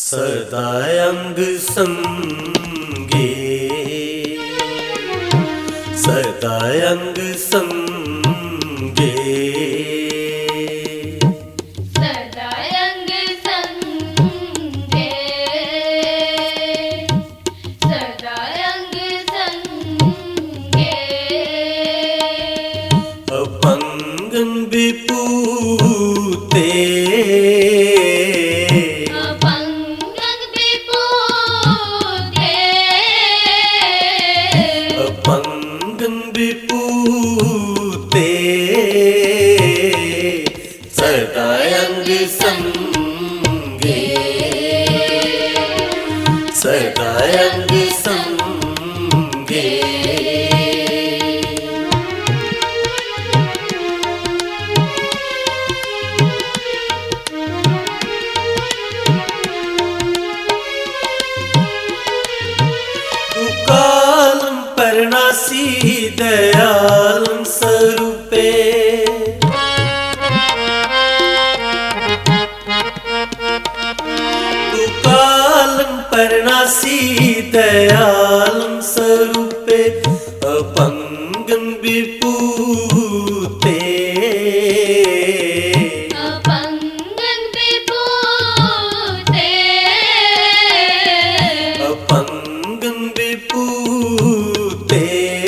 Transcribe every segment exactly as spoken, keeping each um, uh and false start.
सदा अंग संगे, सदा अंग संगे, सदा अंग संगे, सदा अंग संगे, अपंगन विपूते, विपूते सदा अंग संगे, सदा अंग संगे, कालम परनासी दयालम स्वरूपे, तू कालम परनासी दयालम स्वरूपे, अपंगन विपूते, अपंगन विपूते, अपंगन विपूते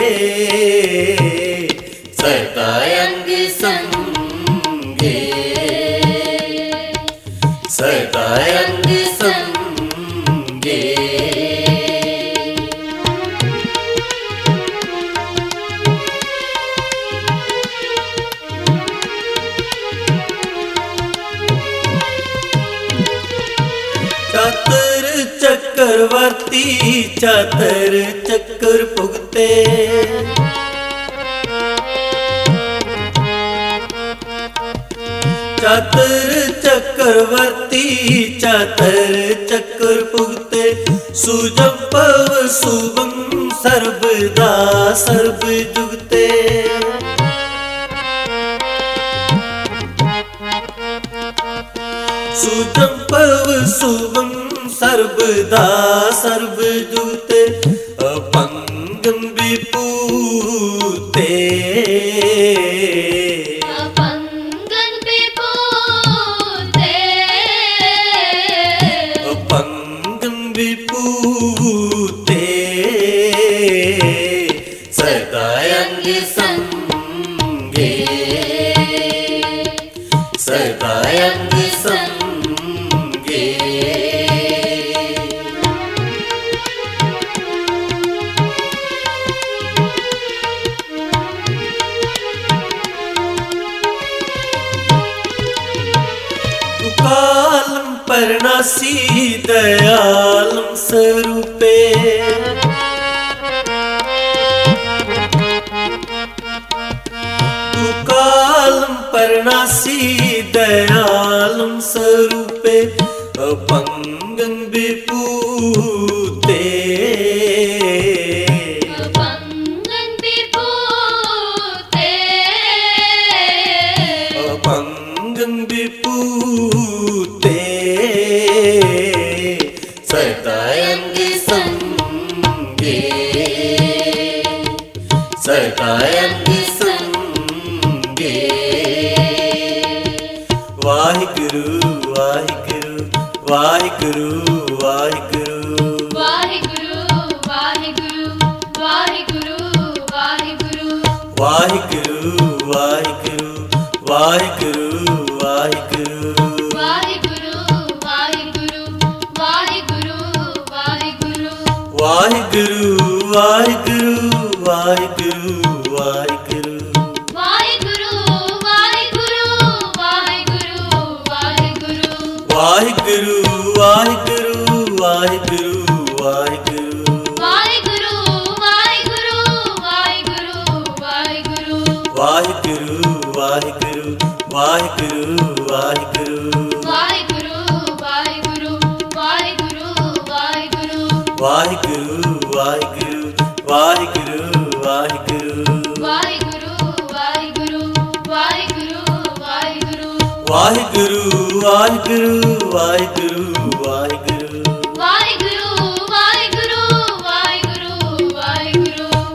सदा अंग संगे, सदा अंग संगे, चातर चक्रवर्ती चातर चक्र भुगते, चातर चक्रवर्ती चातर चक्र भुगते, सुजपव शुभं सर्वदा सर्व जुगते, सुजपव शुभं सर्वदा सर्व जुगते, अपंगन विपूते, अपंगन विपूते, अपंगन विपूते सदा अंग संगे, सदा अंग संगे, कालम परनासी दयालम स्वरूपे, तू कालम परनासी दयालम स्वरूपे, अपंगन विपूते, अपंगन विपूते, अपंगन विपूते सदा अंग संगे, सदा अंग संगे, वाहिगुरु वाहिगुरु वाहिगुरु वाहिगुरु, वाहिगुरु वाहिगुरु वाहिगुरु वाहिगुरु, वाहिगुरु वाहिगुरु वाहिगुरु वाहिगुरु, वाहिगुरु वाहिगुरु वाहिगुरु वाहिगुरु, वाहिगुरु वाहिगुरु वाहिगुरु वाहिगुरु, वाहिगुरु वाहिगुरु वाहिगुरु वाहिगुरु, वाहिगुरु वाहिगुरु वाहिगुरु वाहिगुरु, वाहिगुरु वाहिगुरु वाहिगुरु वाहिगुरु, वाहिगुरु वाहिगुरु वाहिगुरु वाहिगुरु, वाहिगुरु वाहिगुरु वाहिगुरु वाहिगुरु, वाहिगुरु वाहिगुरु वाहिगुरु वाहिगुरु, वाहिगुरु वाहिगुरु वाहिगुरु वाहिगुरु, वाहिगुरु वाहिगुरु वाहिगुरु वाहिगुरु,